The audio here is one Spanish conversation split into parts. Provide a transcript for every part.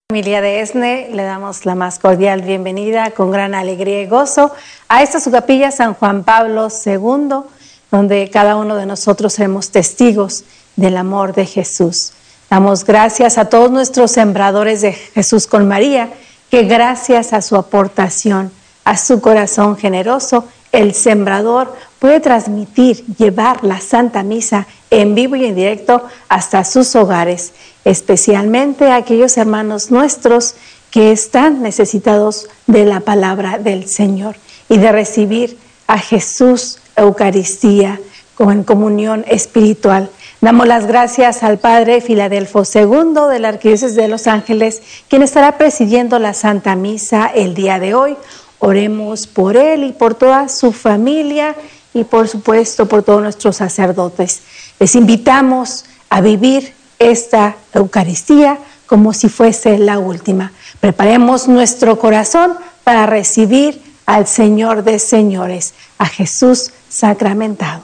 Familia de ESNE, le damos la más cordial bienvenida con gran alegría y gozo a esta su capilla San Juan Pablo II, donde cada uno de nosotros seremos testigos del amor de Jesús. Damos gracias a todos nuestros sembradores de Jesús con María, que gracias a su aportación, a su corazón generoso, el sembrador puede transmitir, llevar la Santa Misa en vivo y en directo hasta sus hogares, especialmente a aquellos hermanos nuestros que están necesitados de la palabra del Señor y de recibir a Jesús Eucaristía en comunión espiritual. Damos las gracias al Padre Filadelfo II de la Arquidiócesis de Los Ángeles, quien estará presidiendo la Santa Misa el día de hoy. Oremos por él y por toda su familia y por supuesto por todos nuestros sacerdotes. Les invitamos a vivir esta Eucaristía como si fuese la última. Preparemos nuestro corazón para recibir al Señor de señores, a Jesús sacramentado.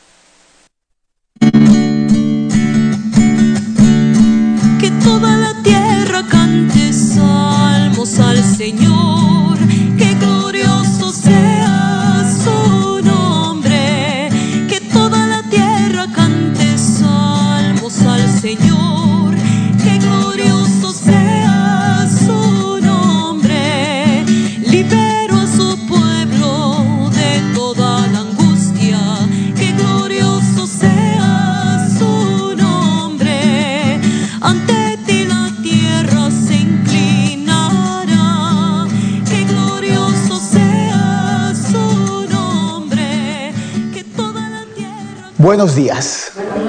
Que toda la tierra cante salmos al Señor, que glorioso sea su nombre. Que toda la tierra cante salmos al Señor, que glorioso sea su nombre. Libero a su pueblo de toda la angustia, que glorioso sea su nombre. Ante ti la tierra se inclinará, que glorioso sea su nombre, que toda la tierra... Buenos días.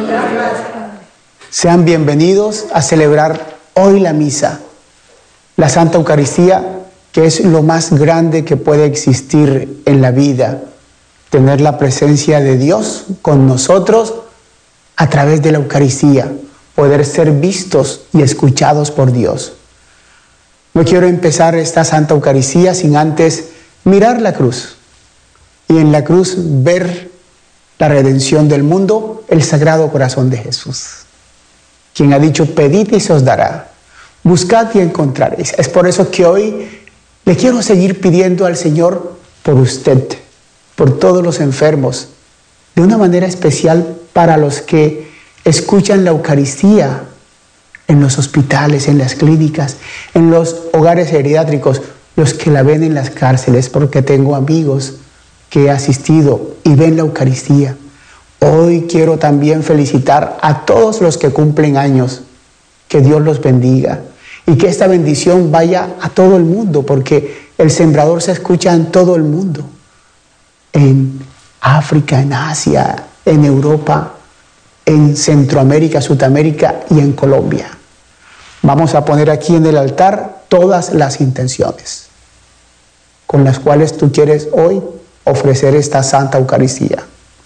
Sean bienvenidos a celebrar hoy la misa, la Santa Eucaristía, que es lo más grande que puede existir en la vida, tener la presencia de Dios con nosotros a través de la Eucaristía, poder ser vistos y escuchados por Dios. No quiero empezar esta Santa Eucaristía sin antes mirar la cruz y en la cruz ver la redención del mundo, el Sagrado Corazón de Jesús, quien ha dicho: pedid y se os dará, buscad y encontraréis. Es por eso que hoy le quiero seguir pidiendo al Señor por usted, por todos los enfermos, de una manera especial para los que escuchan la Eucaristía en los hospitales, en las clínicas, en los hogares geriátricos, los que la ven en las cárceles, porque tengo amigos que he asistido y ven la Eucaristía. Hoy quiero también felicitar a todos los que cumplen años, que Dios los bendiga y que esta bendición vaya a todo el mundo, porque el sembrador se escucha en todo el mundo, en África, en Asia, en Europa, en Centroamérica, Sudamérica y en Colombia. Vamos a poner aquí en el altar todas las intenciones con las cuales tú quieres hoy ofrecer esta Santa Eucaristía.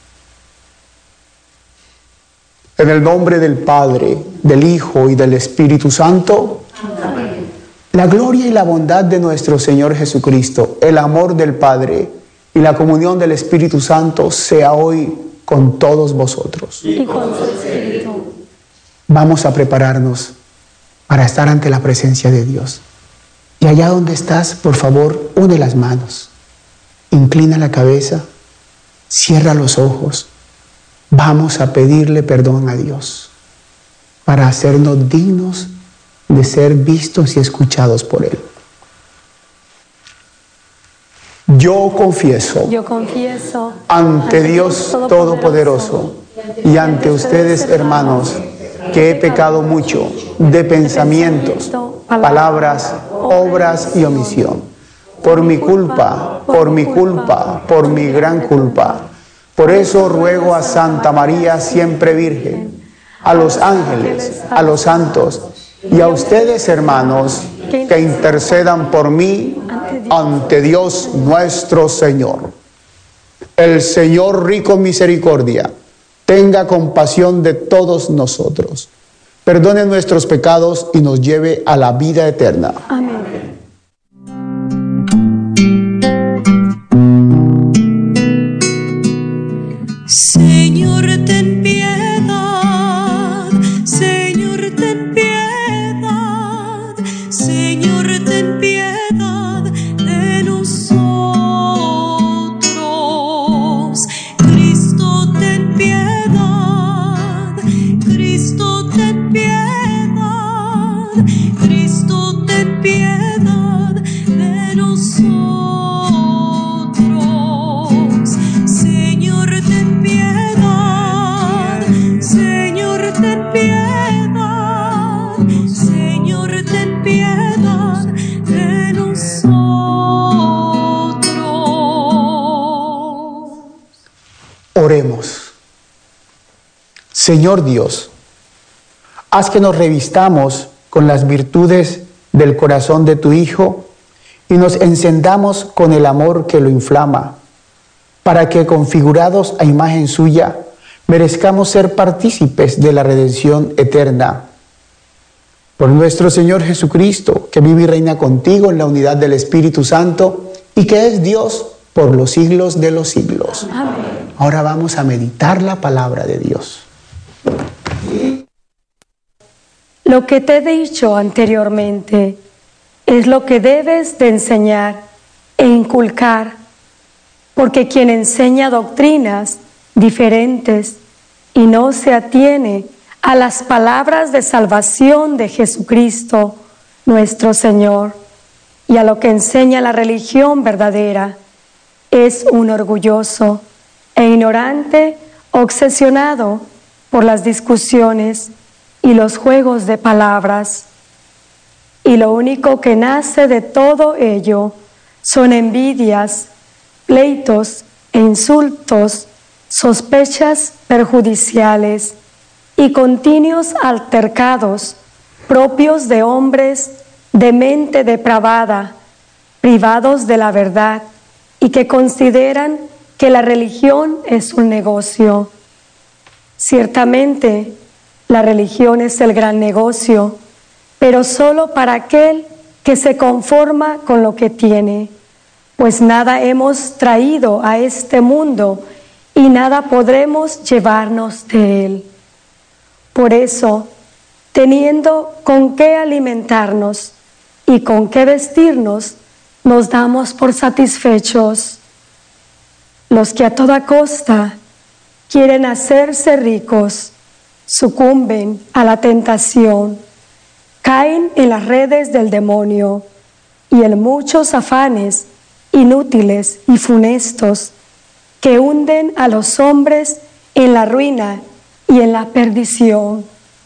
En el nombre del Padre, del Hijo y del Espíritu Santo. Amén. La gloria y la bondad de nuestro Señor Jesucristo, el amor del Padre y la comunión del Espíritu Santo sea hoy con todos vosotros. Y con su Espíritu. Vamos a prepararnos para estar ante la presencia de Dios. Y allá donde estás, por favor, une las manos, inclina la cabeza, cierra los ojos. Vamos a pedirle perdón a Dios para hacernos dignos de ser vistos y escuchados por Él. Yo confieso ante Dios Todopoderoso y ante ustedes, hermanos, que he pecado mucho de pensamientos, palabras, obras y omisión. Por mi culpa, por mi gran culpa. Por eso ruego a Santa María, siempre Virgen, a los ángeles, a los santos y a ustedes, hermanos, que intercedan por mí ante Dios nuestro Señor. El Señor rico en misericordia tenga compasión de todos nosotros, perdone nuestros pecados y nos lleve a la vida eterna. Amén. Señor, ten piedad. Señor, ten piedad. Señor, ten piedad de nosotros. Cristo, ten piedad. Cristo, ten piedad. Cristo, ten piedad de nosotros. Señor, ten piedad. Señor, ten piedad. Señor, ten piedad de nosotros. Oremos. Señor Dios, haz que nos revistamos con las virtudes del corazón de tu Hijo y nos encendamos con el amor que lo inflama, para que, configurados a imagen suya, merezcamos ser partícipes de la redención eterna. Por nuestro Señor Jesucristo, que vive y reina contigo en la unidad del Espíritu Santo y que es Dios por los siglos de los siglos. Amén. Ahora vamos a meditar la palabra de Dios. Lo que te he dicho anteriormente es lo que debes de enseñar e inculcar, porque quien enseña doctrinas diferentes y no se atiene a las palabras de salvación de Jesucristo, nuestro Señor, y a lo que enseña la religión verdadera, es un orgulloso e ignorante, obsesionado por las discusiones y los juegos de palabras. Y lo único que nace de todo ello son envidias, pleitos e insultos, sospechas perjudiciales y continuos altercados propios de hombres de mente depravada, privados de la verdad y que consideran que la religión es un negocio. Ciertamente, la religión es el gran negocio, pero solo para aquel que se conforma con lo que tiene, pues nada hemos traído a este mundo y nada podremos llevarnos de él. Por eso, teniendo con qué alimentarnos y con qué vestirnos, nos damos por satisfechos. Los que a toda costa quieren hacerse ricos, sucumben a la tentación, caen en las redes del demonio y en muchos afanes inútiles y funestos que hunden a los hombres en la ruina y en la perdición.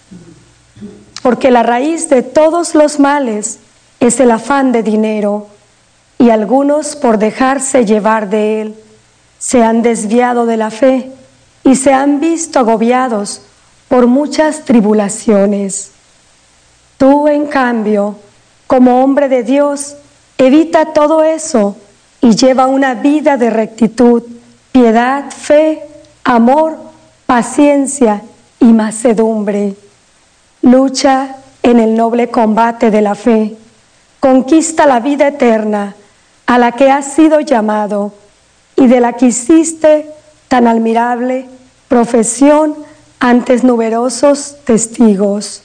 Porque la raíz de todos los males es el afán de dinero, y algunos, por dejarse llevar de él, se han desviado de la fe y se han visto agobiados por muchas tribulaciones. Tú, en cambio, como hombre de Dios, evita todo eso y lleva una vida de rectitud, piedad, fe, amor, paciencia y mansedumbre. Lucha en el noble combate de la fe. Conquista la vida eterna a la que has sido llamado y de la que hiciste tan admirable profesión ante numerosos testigos.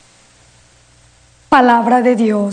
Palabra de Dios.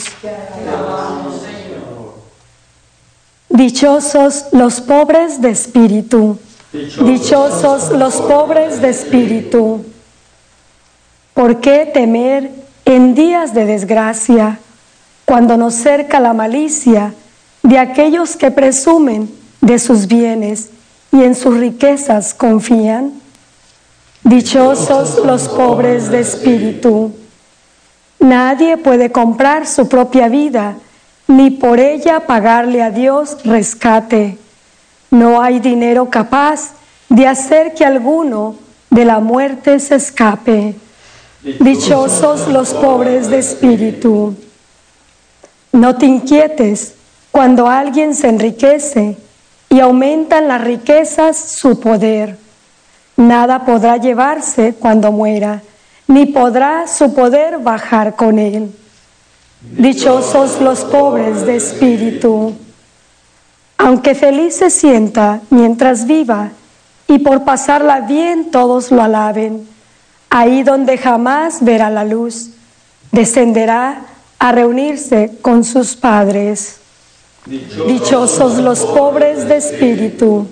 Dichosos los pobres de espíritu. Dichosos los pobres de espíritu. ¿Por qué temer en días de desgracia, cuando nos cerca la malicia de aquellos que presumen de sus bienes y en sus riquezas confían? Dichosos los pobres de espíritu. Nadie puede comprar su propia vida, ni por ella pagarle a Dios rescate. No hay dinero capaz de hacer que alguno de la muerte se escape. Dichosos los pobres de espíritu. No te inquietes cuando alguien se enriquece y aumentan las riquezas su poder. Nada podrá llevarse cuando muera, ni podrá su poder bajar con él. Dichosos los pobres de espíritu. Aunque feliz se sienta mientras viva, y por pasarla bien todos lo alaben, ahí donde jamás verá la luz, descenderá a reunirse con sus padres. Dichosos los pobres de espíritu.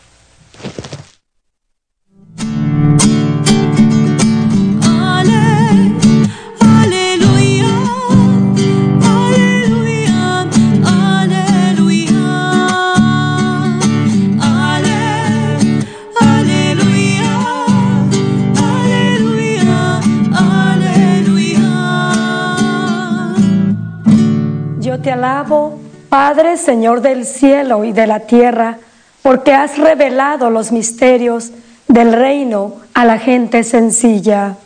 Te alabo, Padre, Señor del cielo y de la tierra, porque has revelado los misterios del reino a la gente sencilla.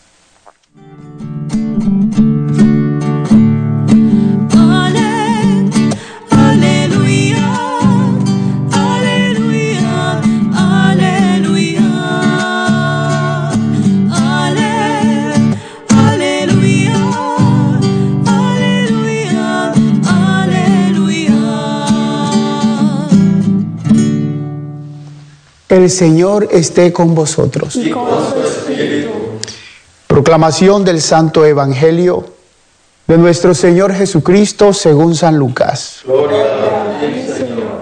El Señor esté con vosotros. Y con su espíritu. Proclamación del Santo Evangelio de nuestro Señor Jesucristo según San Lucas. Gloria a ti, Señor.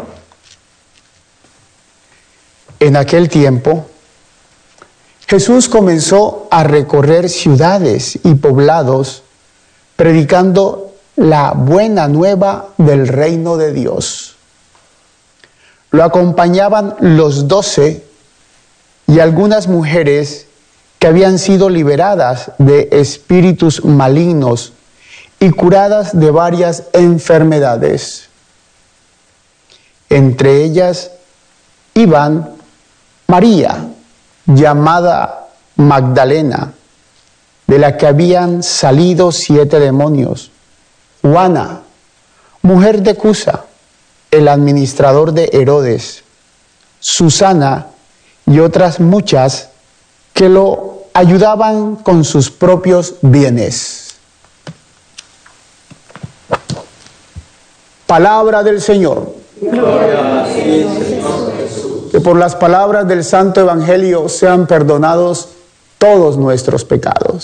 En aquel tiempo, Jesús comenzó a recorrer ciudades y poblados, predicando la buena nueva del reino de Dios. Lo acompañaban los 12 y algunas mujeres que habían sido liberadas de espíritus malignos y curadas de varias enfermedades. Entre ellas iban María, llamada Magdalena, de la que habían salido 7 demonios, Juana, mujer de Cusa, el administrador de Herodes, Susana y otras muchas que lo ayudaban con sus propios bienes. Palabra del Señor. Gloria a ti, Señor Jesús. Que por las palabras del Santo Evangelio sean perdonados todos nuestros pecados.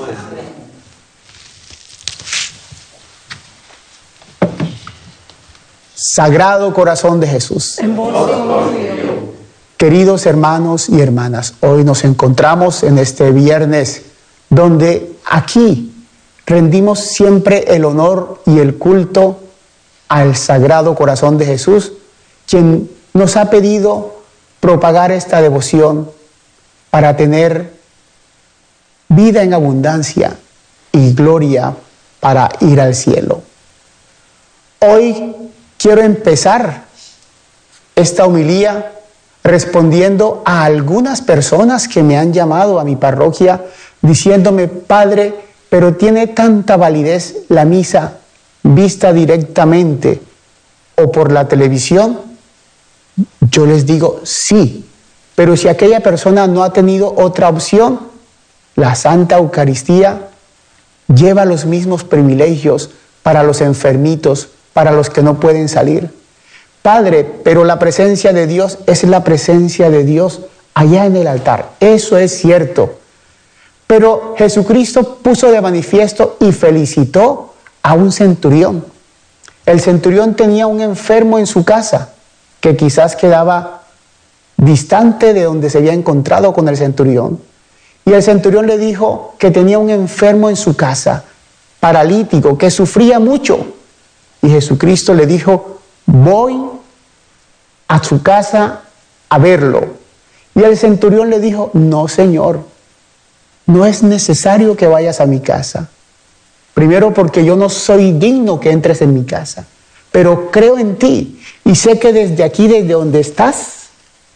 Sagrado Corazón de Jesús. En vos confío. Queridos hermanos y hermanas, hoy nos encontramos en este viernes donde aquí rendimos siempre el honor y el culto al Sagrado Corazón de Jesús, quien nos ha pedido propagar esta devoción para tener vida en abundancia y gloria para ir al cielo. Hoy quiero empezar esta homilía respondiendo a algunas personas que me han llamado a mi parroquia diciéndome: Padre, pero tiene tanta validez la misa vista directamente o por la televisión. Yo les digo sí, pero si aquella persona no ha tenido otra opción, la Santa Eucaristía lleva los mismos privilegios para los enfermitos, para los que no pueden salir. Padre, pero la presencia de Dios es la presencia de Dios allá en el altar. Eso es cierto. Pero Jesucristo puso de manifiesto y felicitó a un centurión. El centurión tenía un enfermo en su casa que quizás quedaba distante de donde se había encontrado con el centurión. Y el centurión le dijo que tenía un enfermo en su casa, paralítico, que sufría mucho. Y Jesucristo le dijo: voy a su casa a verlo. Y el centurión le dijo: no, Señor, no es necesario que vayas a mi casa. Primero, porque yo no soy digno que entres en mi casa, pero creo en ti y sé que desde aquí, desde donde estás,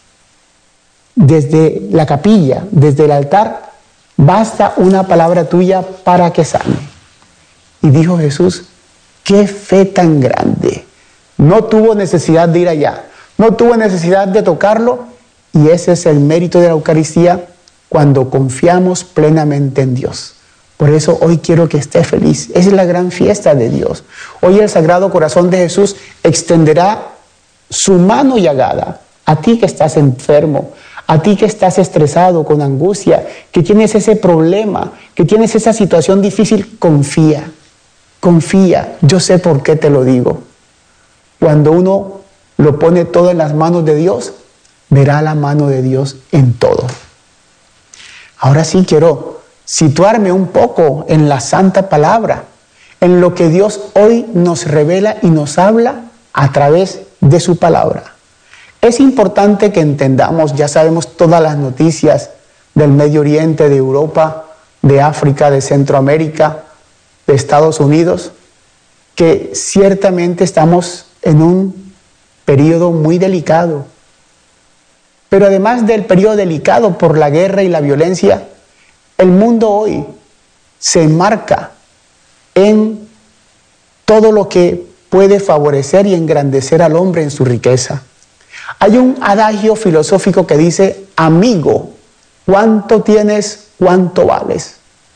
desde la capilla, desde el altar, basta una palabra tuya para que sane. Y dijo Jesús: qué fe tan grande. No tuvo necesidad de ir allá, no tuvo necesidad de tocarlo, y ese es el mérito de la Eucaristía cuando confiamos plenamente en Dios. Por eso hoy quiero que esté feliz. Es la gran fiesta de Dios. Hoy el Sagrado Corazón de Jesús extenderá su mano llagada a ti que estás enfermo, a ti que estás estresado, con angustia, que tienes ese problema, que tienes esa situación difícil. Confía. confía, yo sé por qué te lo digo. Cuando uno lo pone todo en las manos de Dios, verá la mano de Dios en todo. Ahora sí quiero situarme un poco en la Santa Palabra, en lo que Dios hoy nos revela y nos habla a través de su palabra. Es importante que entendamos, ya sabemos todas las noticias del Medio Oriente, de Europa, de África, de Centroamérica, de Estados Unidos, que ciertamente estamos en un periodo muy delicado. Pero además del periodo delicado por la guerra y la violencia, el mundo hoy se enmarca en todo lo que puede favorecer y engrandecer al hombre en su riqueza. Hay un adagio filosófico que dice: amigo, ¿cuánto tienes? ¿Cuánto vales?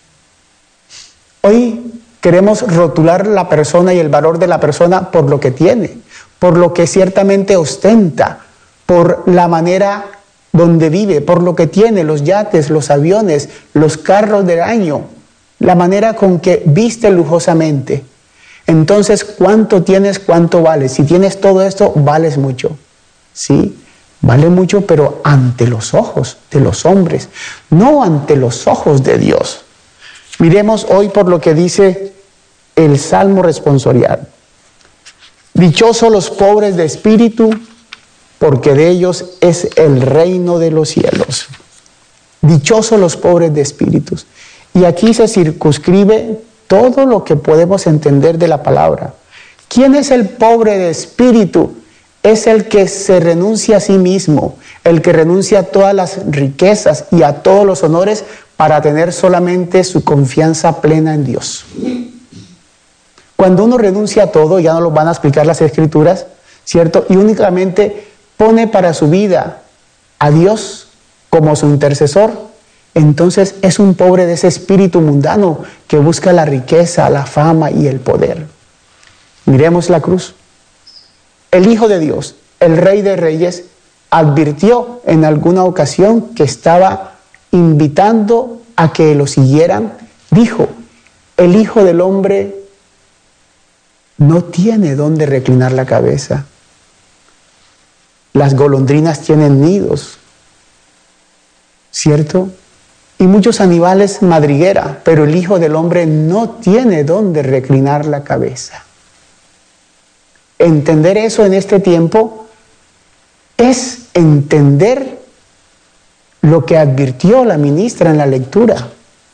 Hoy queremos rotular la persona y el valor de la persona por lo que tiene, por lo que ciertamente ostenta, por la manera donde vive, por lo que tiene, los yates, los aviones, los carros del año, la manera con que viste lujosamente. Entonces, ¿cuánto tienes? ¿Cuánto vales? Si tienes todo esto, vales mucho. Sí, vale mucho, pero ante los ojos de los hombres, no ante los ojos de Dios. Miremos hoy por lo que dice el Salmo responsorial. Dichosos los pobres de espíritu, porque de ellos es el reino de los cielos. Dichosos los pobres de espíritus. Y aquí se circunscribe todo lo que podemos entender de la palabra. ¿Quién es el pobre de espíritu? Es el que se renuncia a sí mismo, el que renuncia a todas las riquezas y a todos los honores para tener solamente su confianza plena en Dios. Cuando uno renuncia a todo, ya no lo van a explicar las Escrituras, ¿cierto? Y únicamente pone para su vida a Dios como su intercesor, entonces es un pobre de ese espíritu mundano que busca la riqueza, la fama y el poder. Miremos la cruz. El Hijo de Dios, el Rey de Reyes, advirtió en alguna ocasión que estaba invitando a que lo siguieran. Dijo: el Hijo del Hombre no tiene dónde reclinar la cabeza. Las golondrinas tienen nidos, ¿cierto? Y muchos animales madriguera, pero el Hijo del Hombre no tiene dónde reclinar la cabeza. Entender eso en este tiempo es entender lo que advirtió la ministra en la lectura.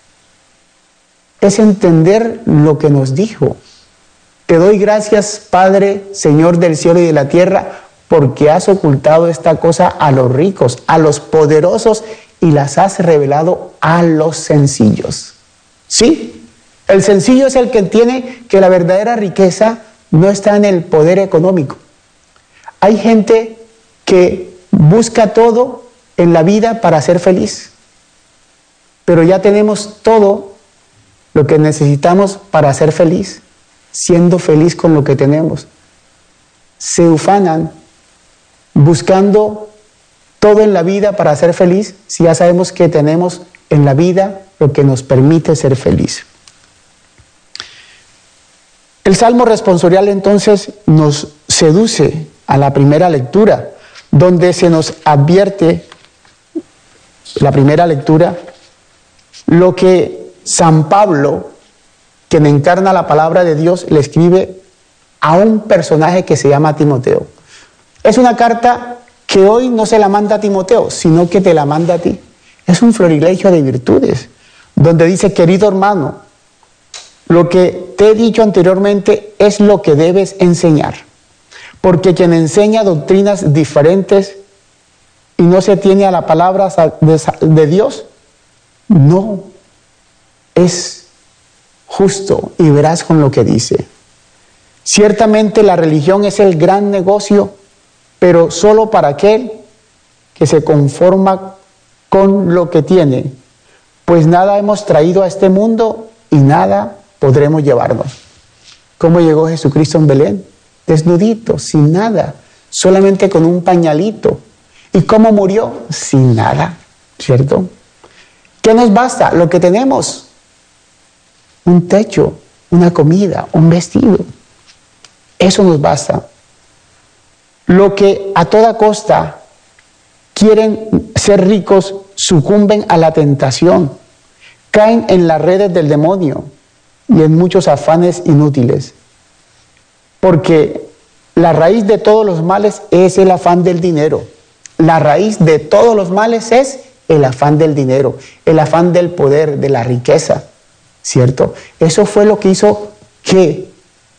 Es entender lo que nos dijo. Te doy gracias, Padre, Señor del cielo y de la tierra, porque has ocultado esta cosa a los ricos, a los poderosos, y las has revelado a los sencillos. Sí, el sencillo es el que entiende que la verdadera riqueza no está en el poder económico. Hay gente que busca todo en la vida para ser feliz, pero ya tenemos todo lo que necesitamos para ser feliz, siendo feliz con lo que tenemos. Se ufanan buscando todo en la vida para ser feliz, si ya sabemos que tenemos en la vida lo que nos permite ser feliz. El Salmo responsorial entonces nos seduce a la primera lectura, donde se nos advierte, la primera lectura, lo que San Pablo, quien encarna la palabra de Dios, le escribe a un personaje que se llama Timoteo. Es una carta que hoy no se la manda a Timoteo, sino que te la manda a ti. Es un florilegio de virtudes, donde dice: querido hermano, lo que te he dicho anteriormente es lo que debes enseñar, porque quien enseña doctrinas diferentes y no se tiene a la palabra de Dios, no es justo, y verás con lo que dice. Ciertamente la religión es el gran negocio, pero solo para aquel que se conforma con lo que tiene, pues nada hemos traído a este mundo y nada podremos llevarnos. ¿Cómo llegó Jesucristo en Belén? Desnudito, sin nada, solamente con un pañalito. ¿Y cómo murió? Sin nada, ¿cierto? ¿Qué nos basta? Lo que tenemos: un techo, una comida, un vestido. Eso nos basta. Lo que a toda costa quieren ser ricos sucumben a la tentación, caen en las redes del demonio y en muchos afanes inútiles. Porque la raíz de todos los males es el afán del dinero. La raíz de todos los males es el afán del dinero, el afán del poder, de la riqueza, ¿cierto? Eso fue lo que hizo que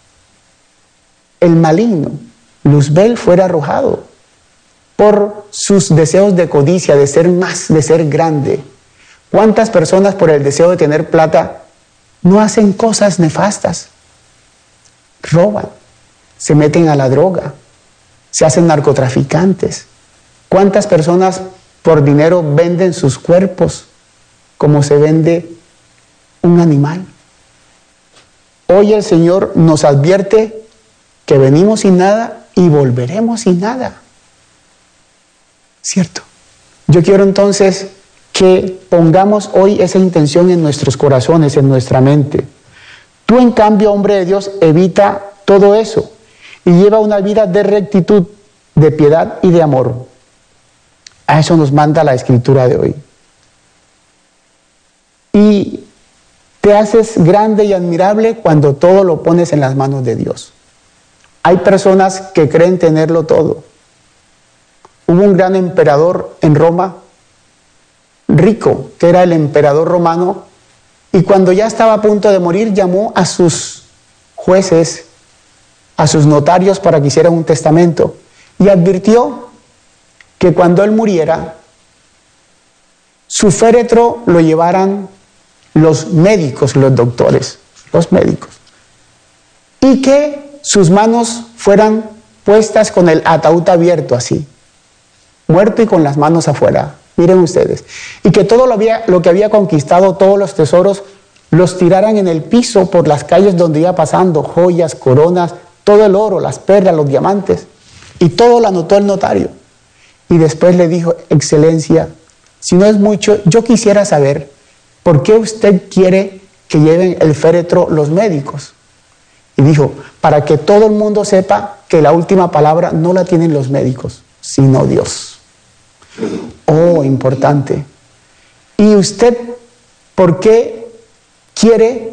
el maligno, Luzbel, fuera arrojado por sus deseos de codicia, de ser más, de ser grande. ¿Cuántas personas por el deseo de tener plata no hacen cosas nefastas? Roban, se meten a la droga, se hacen narcotraficantes. ¿Cuántas personas por dinero venden sus cuerpos como se vende un animal? Hoy el Señor nos advierte que venimos sin nada y volveremos sin nada. ¿Cierto? Yo quiero entonces que pongamos hoy esa intención en nuestros corazones, en nuestra mente. Tú, en cambio, hombre de Dios, evita todo eso y lleva una vida de rectitud, de piedad y de amor. A eso nos manda la Escritura de hoy. Y te haces grande y admirable cuando todo lo pones en las manos de Dios. Hay personas que creen tenerlo todo. Hubo un gran emperador en Roma, rico, que era el emperador romano, y cuando ya estaba a punto de morir, llamó a sus jueces, a sus notarios para que hicieran un testamento, y advirtió que cuando él muriera, su féretro lo llevaran los médicos, los doctores, los médicos, y que sus manos fueran puestas con el ataúd abierto así, muerto y con las manos afuera. Miren ustedes, y que todo lo que había conquistado, todos los tesoros, los tiraran en el piso por las calles donde iba pasando, joyas, coronas, todo el oro, las perlas, los diamantes, y todo lo anotó el notario. Y después le dijo: Excelencia, si no es mucho, yo quisiera saber por qué usted quiere que lleven el féretro los médicos. Y dijo: para que todo el mundo sepa que la última palabra no la tienen los médicos, sino Dios. Oh, importante. ¿Y usted por qué quiere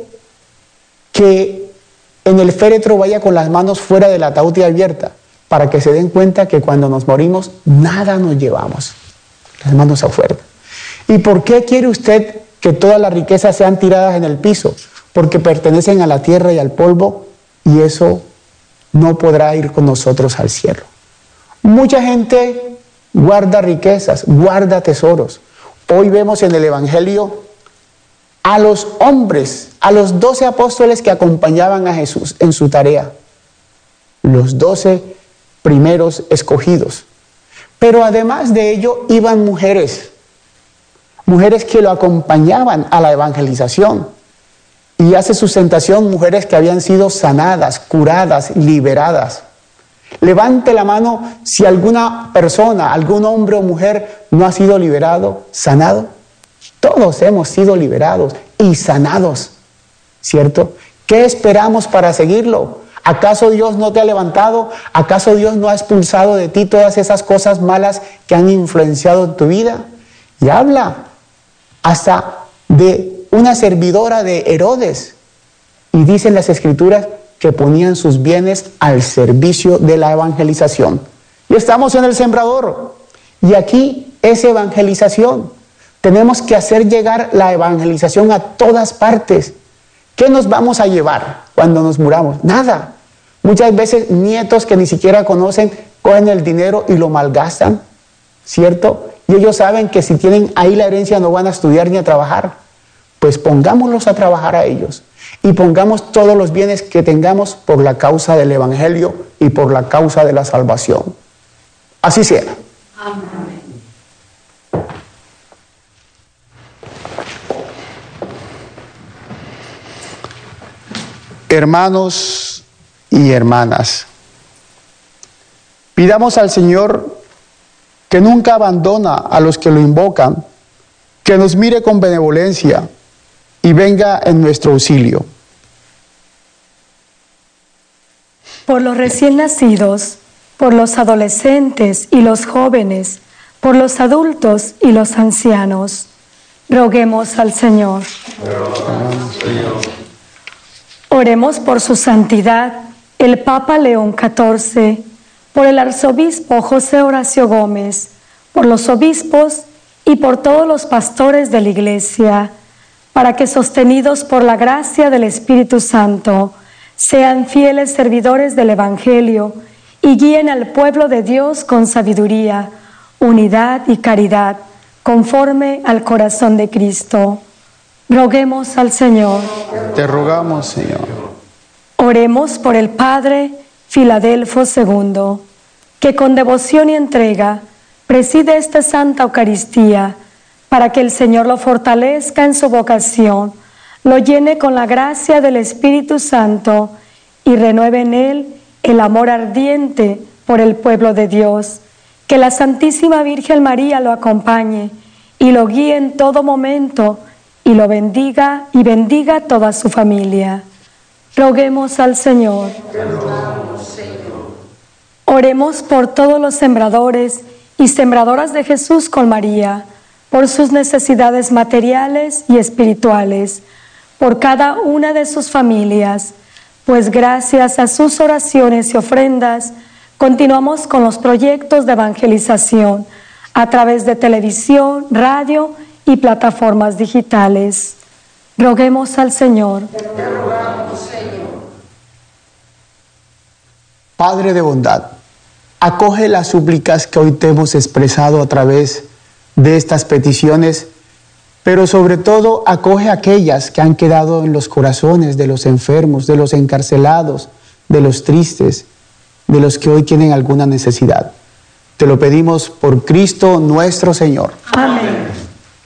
que en el féretro vaya con las manos fuera del ataúd y abierta? Para que se den cuenta que cuando nos morimos, nada nos llevamos, las manos afuera. ¿Y por qué quiere usted que todas las riquezas sean tiradas en el piso? Porque pertenecen a la tierra y al polvo, y eso no podrá ir con nosotros al cielo. Mucha gente guarda riquezas, guarda tesoros. Hoy vemos en el Evangelio a los hombres, a los 12 apóstoles que acompañaban a Jesús en su tarea. Los 12 primeros escogidos. Pero además de ello iban mujeres que lo acompañaban a la evangelización. Y hace sustentación mujeres que habían sido sanadas, curadas, liberadas. Levante la mano si alguna persona, algún hombre o mujer no ha sido liberado, sanado. Todos hemos sido liberados y sanados, ¿cierto? ¿Qué esperamos para seguirlo? ¿Acaso Dios no te ha levantado? ¿Acaso Dios no ha expulsado de ti todas esas cosas malas que han influenciado tu vida? Y habla hasta de una servidora de Herodes. Y dicen las Escrituras que ponían sus bienes al servicio de la evangelización. Y estamos en el sembrador. Y aquí es evangelización. Tenemos que hacer llegar la evangelización a todas partes. ¿Qué nos vamos a llevar cuando nos muramos? Nada. Muchas veces nietos que ni siquiera conocen cogen el dinero y lo malgastan, ¿cierto? Y ellos saben que si tienen ahí la herencia no van a estudiar ni a trabajar. Pues pongámoslos a trabajar a ellos y pongamos todos los bienes que tengamos por la causa del Evangelio y por la causa de la salvación. Así sea. Amén. Hermanos y hermanas, pidamos al Señor, que nunca abandona a los que lo invocan, que nos mire con benevolencia y venga en nuestro auxilio. por los recién nacidos, por los adolescentes y los jóvenes, por los adultos y los ancianos. Roguemos al Señor. Oremos por su santidad, el Papa León XIV, por el arzobispo José Horacio Gómez, por los obispos y por todos los pastores de la Iglesia, para que sostenidos por la gracia del Espíritu Santo, sean fieles servidores del Evangelio y guíen al pueblo de Dios con sabiduría, unidad y caridad, conforme al corazón de Cristo. Roguemos al Señor. Te rogamos, Señor. Oremos por el Padre Filadelfo II, que con devoción y entrega preside esta Santa Eucaristía, para que el Señor lo fortalezca en su vocación, lo llene con la gracia del Espíritu Santo y renueve en él el amor ardiente por el pueblo de Dios. Que la Santísima Virgen María lo acompañe y lo guíe en todo momento y lo bendiga y bendiga a toda su familia. Roguemos al Señor. Oremos por todos los sembradores y sembradoras de Jesús con María, por sus necesidades materiales y espirituales, por cada una de sus familias, pues gracias a sus oraciones y ofrendas, continuamos con los proyectos de evangelización a través de televisión, radio y plataformas digitales. Roguemos al Señor. Padre de bondad, acoge las súplicas que hoy te hemos expresado a través de estas peticiones, pero sobre todo acoge aquellas que han quedado en los corazones de los enfermos, de los encarcelados, de los tristes, de los que hoy tienen alguna necesidad. Te lo pedimos por Cristo nuestro Señor. Amén.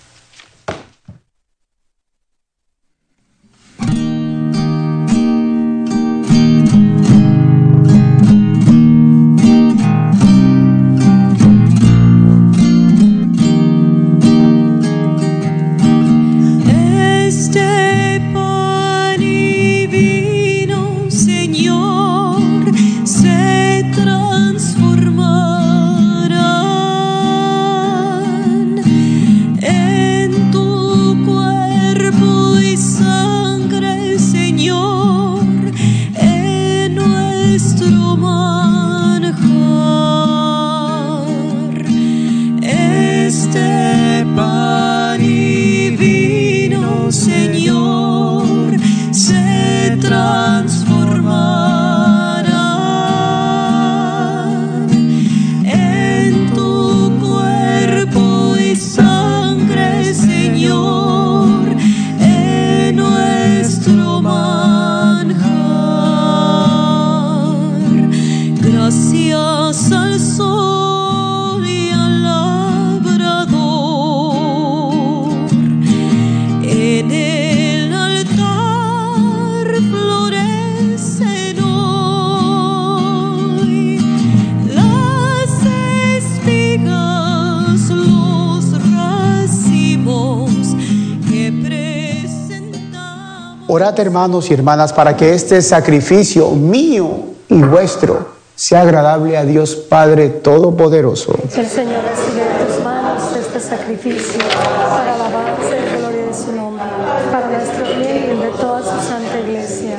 Orad, hermanos y hermanas, para que este sacrificio mío y vuestro sea agradable a Dios Padre Todopoderoso. Que el Señor reciba de tus manos este sacrificio para alabanza y gloria de su nombre, para nuestro bien y el de toda su santa Iglesia.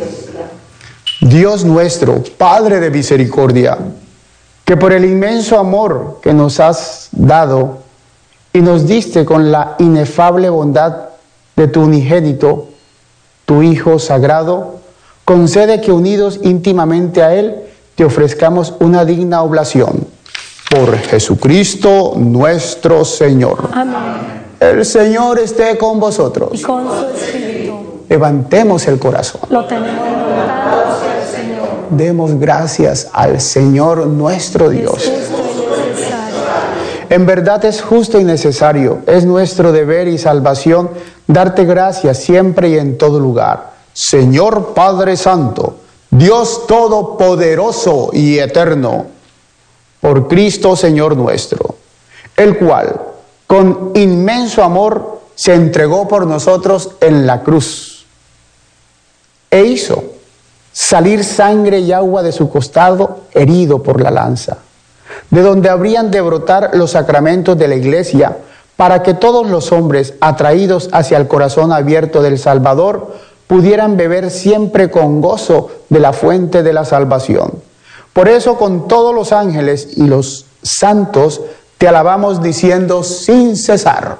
Dios nuestro, Padre de misericordia, que por el inmenso amor que nos has dado y nos diste con la inefable bondad de tu unigénito, tu Hijo sagrado, concede que unidos íntimamente a Él, te ofrezcamos una digna oblación. Por Jesucristo nuestro Señor. Amén. El Señor esté con vosotros. Y con su espíritu. Levantemos el corazón. Lo tenemos levantado hacia el Señor. Demos gracias al Señor nuestro Dios. Es justo y necesario. En verdad es justo y necesario, es nuestro deber y salvación darte gracias siempre y en todo lugar. Señor Padre Santo, Dios Todopoderoso y Eterno, por Cristo Señor nuestro, el cual con inmenso amor se entregó por nosotros en la cruz e hizo salir sangre y agua de su costado herido por la lanza, de donde habrían de brotar los sacramentos de la Iglesia, para que todos los hombres atraídos hacia el corazón abierto del Salvador pudieran beber siempre con gozo de la fuente de la salvación. Por eso con todos los ángeles y los santos te alabamos diciendo sin cesar: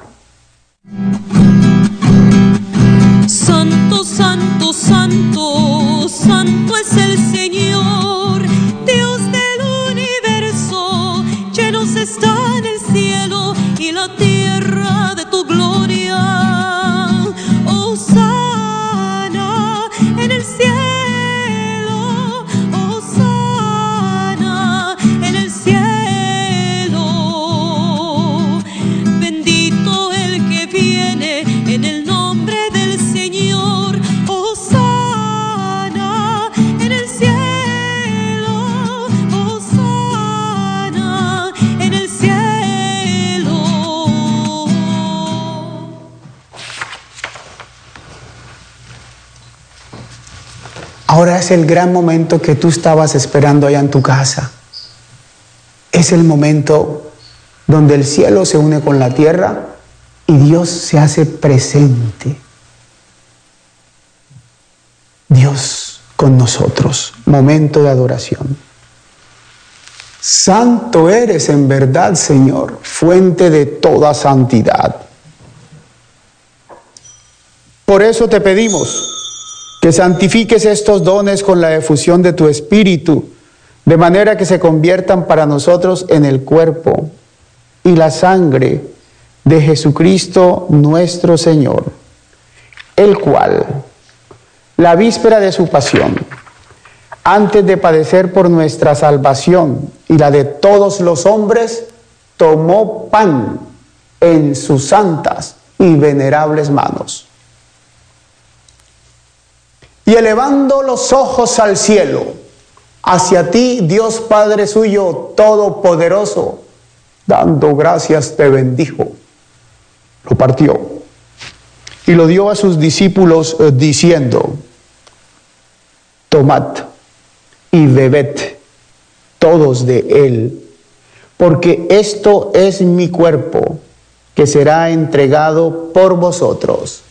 Santo, santo, santo, santo es el Señor, Dios del universo, llenos están el cielo y la tierra de tu gloria. Hosana en el cielo, hosana en el cielo. Bendito el que viene en el nombre del Señor. Hosana en el cielo, hosana en el cielo. Ahora es el gran momento que tú estabas esperando allá en tu casa. Es el momento donde el cielo se une con la tierra y Dios se hace presente. Dios con nosotros. Momento de adoración. Santo eres en verdad, Señor, fuente de toda santidad. Por eso te pedimos que santifiques estos dones con la efusión de tu Espíritu, de manera que se conviertan para nosotros en el cuerpo y la sangre de Jesucristo nuestro Señor, el cual, la víspera de su pasión, antes de padecer por nuestra salvación y la de todos los hombres, tomó pan en sus santas y venerables manos. Y elevando los ojos al cielo, hacia ti, Dios Padre suyo todopoderoso, dando gracias te bendijo, lo partió y lo dio a sus discípulos diciendo: tomad y bebed todos de él, porque esto es mi cuerpo, que será entregado por vosotros.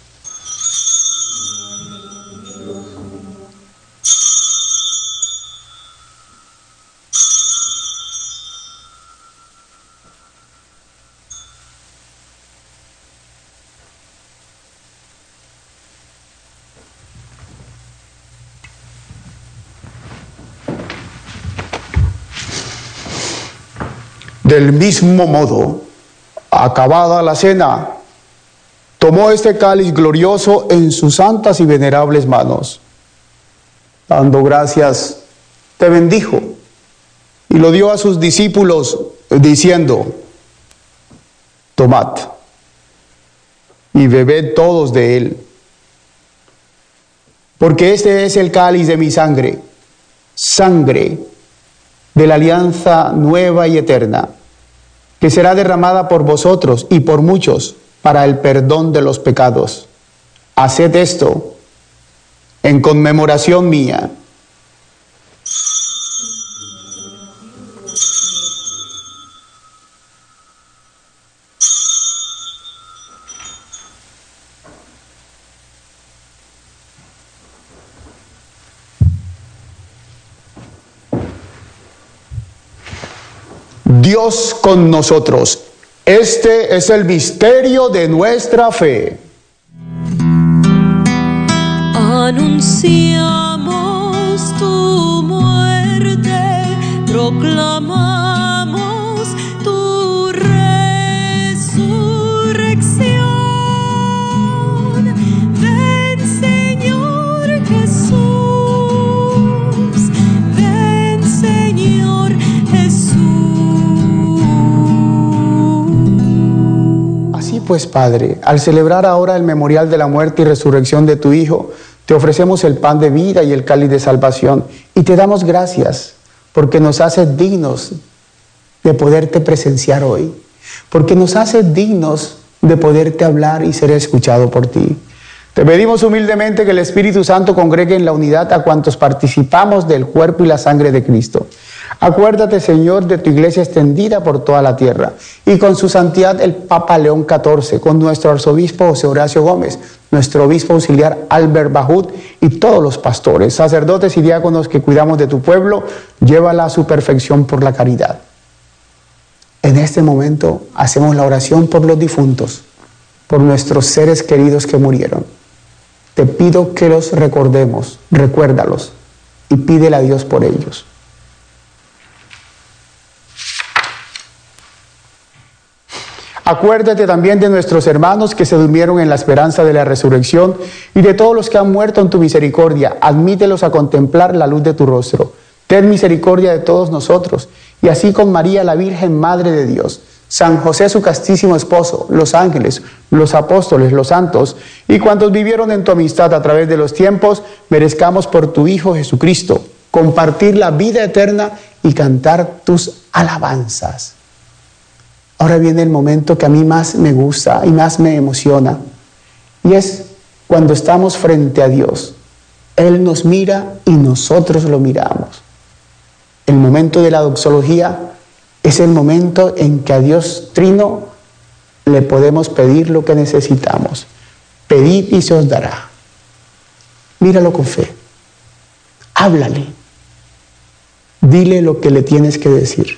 Del mismo modo, acabada la cena, tomó este cáliz glorioso en sus santas y venerables manos. Dando gracias, te bendijo y lo dio a sus discípulos diciendo: tomad y bebed todos de él, porque este es el cáliz de mi sangre, sangre de la alianza nueva y eterna, que será derramada por vosotros y por muchos para el perdón de los pecados. Haced esto en conmemoración mía. Dios con nosotros. Este es el misterio de nuestra fe. Anunciamos tu muerte, proclamamos tu resurrección. Ven, Señor Jesús, ven, Señor Jesús. Así pues, Padre, al celebrar ahora el memorial de la muerte y resurrección de tu Hijo, te ofrecemos el pan de vida y el cáliz de salvación y te damos gracias porque nos haces dignos de poderte presenciar hoy, porque nos haces dignos de poderte hablar y ser escuchado por ti. Te pedimos humildemente que el Espíritu Santo congregue en la unidad a cuantos participamos del cuerpo y la sangre de Cristo. Acuérdate, Señor, de tu iglesia extendida por toda la tierra y con su santidad el Papa León XIV, con nuestro arzobispo José Horacio Gómez, nuestro obispo auxiliar Albert Bajut y todos los pastores, sacerdotes y diáconos que cuidamos de tu pueblo, llévala a su perfección por la caridad. En este momento hacemos la oración por los difuntos, por nuestros seres queridos que murieron. Te pido que los recordemos, recuérdalos y pídele a Dios por ellos. Acuérdate también de nuestros hermanos que se durmieron en la esperanza de la resurrección y de todos los que han muerto en tu misericordia. Admítelos a contemplar la luz de tu rostro. Ten misericordia de todos nosotros y así con María, la Virgen Madre de Dios, San José, su castísimo esposo, los ángeles, los apóstoles, los santos y cuantos vivieron en tu amistad a través de los tiempos, merezcamos por tu Hijo Jesucristo compartir la vida eterna y cantar tus alabanzas. Ahora viene el momento que a mí más me gusta y más me emociona, y es cuando estamos frente a Dios. Él nos mira y nosotros lo miramos. El momento de la doxología es el momento en que a Dios Trino le podemos pedir lo que necesitamos. Pedid y se os dará. Míralo con fe. Háblale. Dile lo que le tienes que decir.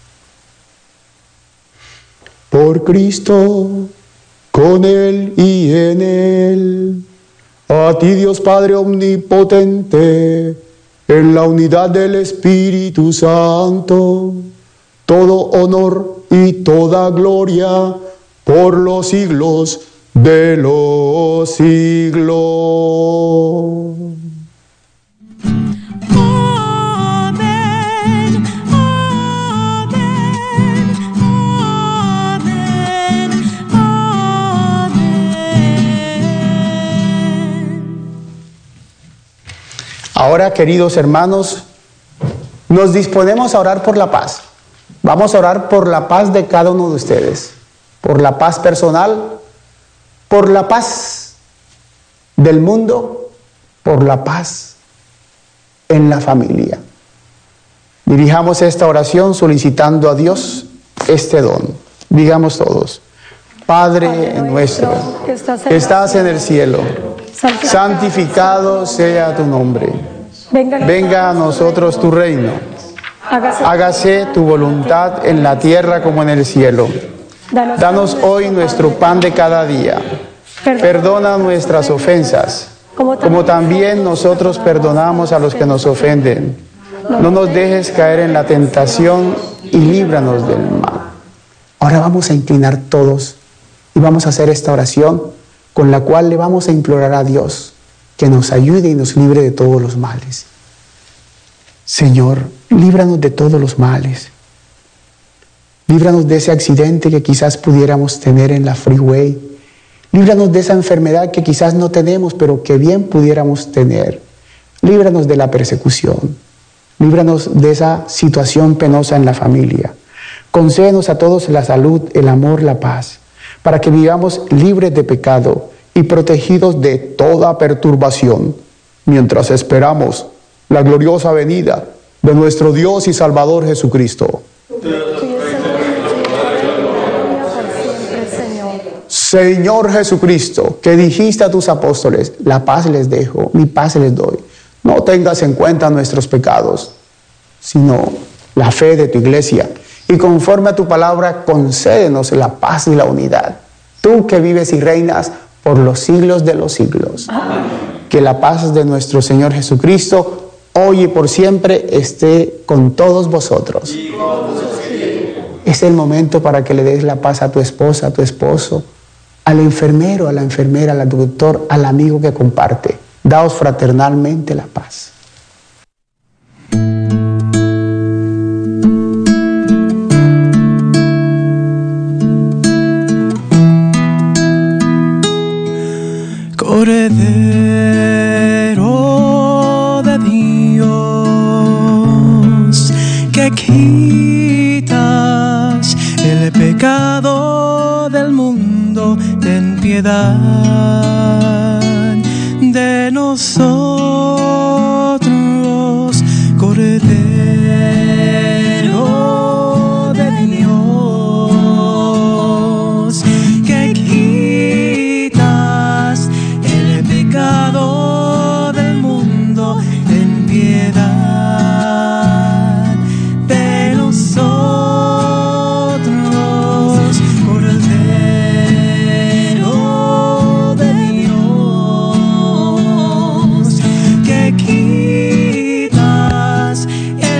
Por Cristo, con Él y en Él, a ti Dios Padre omnipotente, en la unidad del Espíritu Santo, todo honor y toda gloria por los siglos de los siglos. Ahora, queridos hermanos, nos disponemos a orar por la paz. Vamos a orar por la paz de cada uno de ustedes, por la paz personal, por la paz del mundo, por la paz en la familia. Dirijamos esta oración solicitando a Dios este don. Digamos todos: Padre nuestro, que estás en el cielo, santificado sea tu nombre. Venga a nosotros tu reino. Hágase tu voluntad en la tierra como en el cielo. Danos hoy nuestro pan de cada día. Perdona nuestras ofensas, como también nosotros perdonamos a los que nos ofenden. No nos dejes caer en la tentación y líbranos del mal. Ahora vamos a inclinar todos y vamos a hacer esta oración con la cual le vamos a implorar a Dios que nos ayude y nos libre de todos los males. Señor, líbranos de todos los males. Líbranos de ese accidente que quizás pudiéramos tener en la freeway. Líbranos de esa enfermedad que quizás no tenemos, pero que bien pudiéramos tener. Líbranos de la persecución. Líbranos de esa situación penosa en la familia. Concédenos a todos la salud, el amor, la paz, para que vivamos libres de pecado y protegidos de toda perturbación, mientras esperamos la gloriosa venida de nuestro Dios y Salvador Jesucristo. Señor Jesucristo, que dijiste a tus apóstoles: la paz les dejo, mi paz les doy. No tengas en cuenta nuestros pecados, sino la fe de tu iglesia. Y conforme a tu palabra, concédenos la paz y la unidad. Tú que vives y reinas por los siglos de los siglos. Amén. Que la paz de nuestro Señor Jesucristo, hoy y por siempre, esté con todos vosotros. Es el momento para que le des la paz a tu esposa, a tu esposo, al enfermero, a la enfermera, al doctor, al amigo que comparte. Daos fraternalmente la paz. Cordero de Dios, que quitas el pecado del mundo, ten piedad.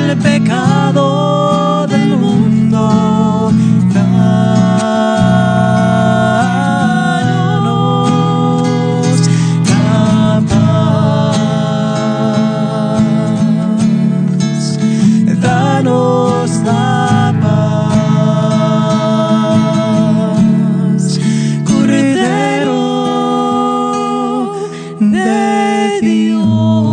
el pecado del mundo. Danos la paz. Danos la paz. Cordero de Dios.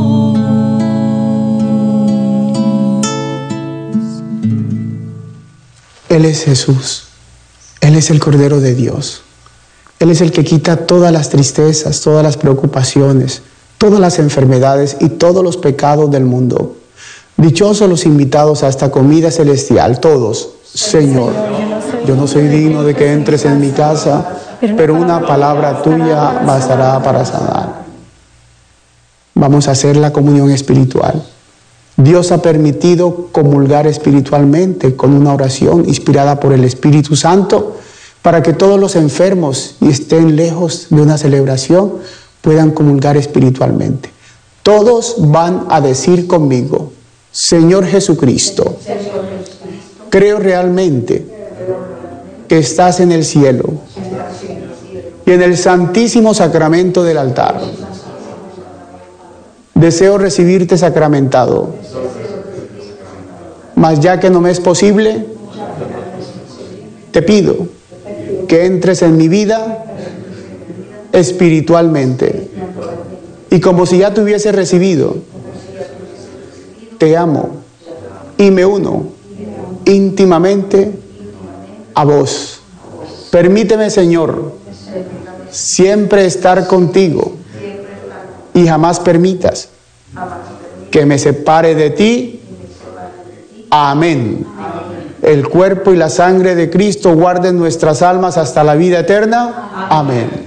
Él es Jesús. Él es el Cordero de Dios. Él es el que quita todas las tristezas, todas las preocupaciones, todas las enfermedades y todos los pecados del mundo. Dichosos los invitados a esta comida celestial, todos. Señor, yo no soy digno de que entres en mi casa, pero una palabra tuya bastará para sanar. Vamos a hacer la comunión espiritual. Dios ha permitido comulgar espiritualmente con una oración inspirada por el Espíritu Santo para que todos los enfermos y estén lejos de una celebración puedan comulgar espiritualmente. Todos van a decir conmigo: Señor Jesucristo, creo realmente que estás en el cielo y en el santísimo sacramento del altar. Deseo recibirte sacramentado, mas ya que no me es posible, te pido que entres en mi vida espiritualmente. Y como si ya te hubiese recibido, te amo y me uno íntimamente a vos. Permíteme, Señor, siempre estar contigo y jamás permitas que me separe de ti. Amén. El cuerpo y la sangre de Cristo guarden nuestras almas hasta la vida eterna. Amén.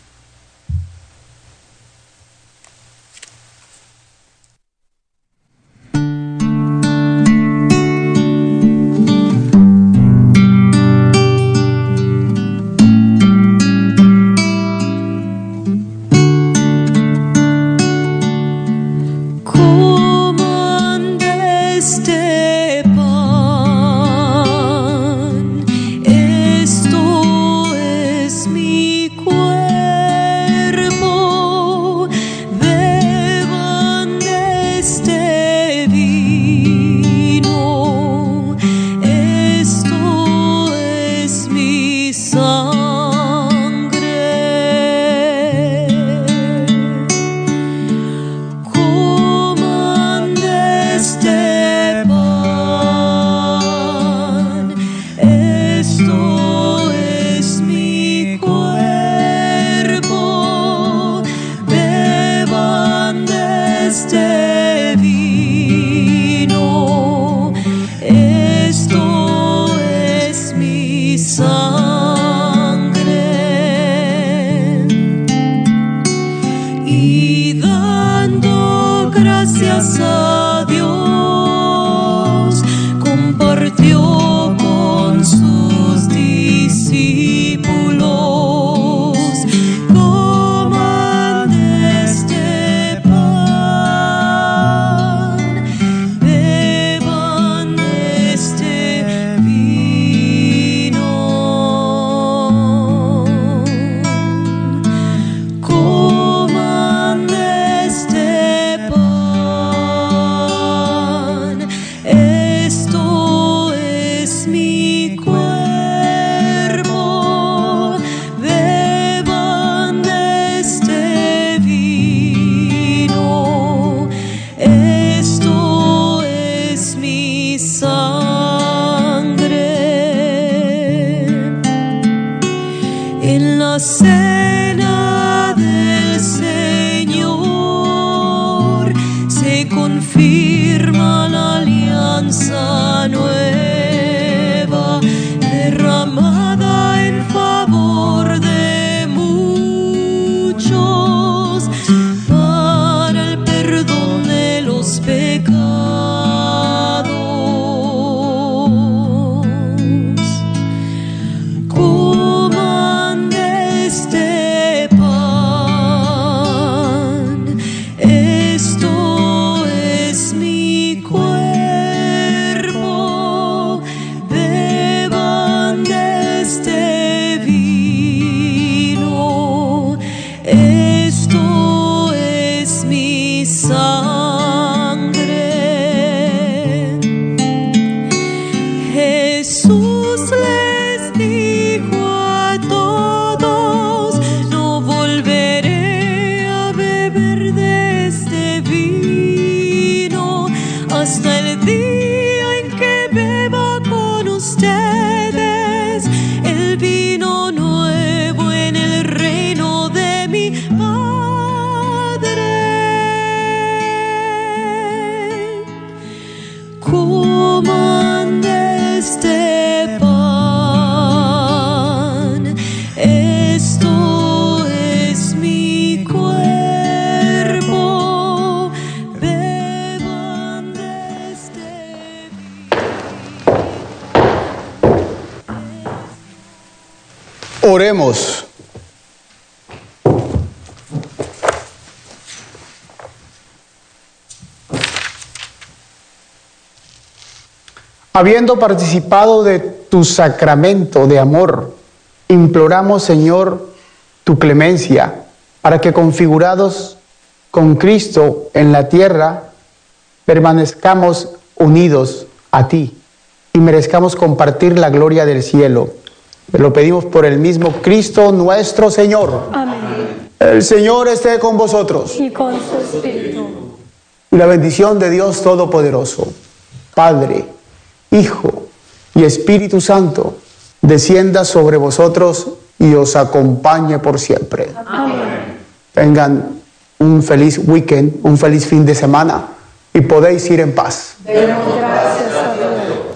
Gracias a Dios, compartió con sus discípulos. Coman de este pan, beban de este vino. Coman de este pan. Esto es mi cuerpo, beban de este vino. Esto es mi sangre. En la cena del Señor se confirma la alianza nueva, derramada en favor de muchos para el perdón de los pecados. este pan. Esto es mi cuerpo, beban de este vino. Oremos. Habiendo participado de tu sacramento de amor, imploramos, Señor, tu clemencia, para que configurados con Cristo en la tierra, permanezcamos unidos a ti y merezcamos compartir la gloria del cielo. Te lo pedimos por el mismo Cristo nuestro Señor. Amén. El Señor esté con vosotros. Y con su espíritu. Y la bendición de Dios Todopoderoso, Padre, Hijo y Espíritu Santo, descienda sobre vosotros y os acompañe por siempre. Amén. Tengan un feliz weekend, un feliz fin de semana y podéis ir en paz. Demos gracias a Dios.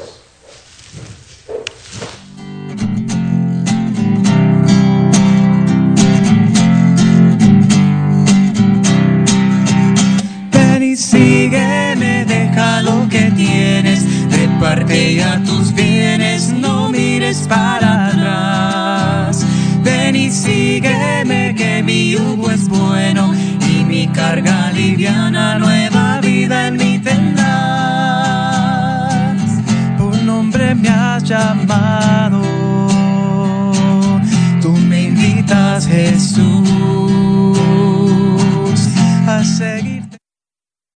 Ven y sígueme, deja lo que tienes, reparte ya tus bienes, no mires para atrás. Ven y sígueme, que mi yugo es bueno y mi carga liviana, nueva vida en mí tendrás. Por nombre me has llamado, tú me invitas, Jesús.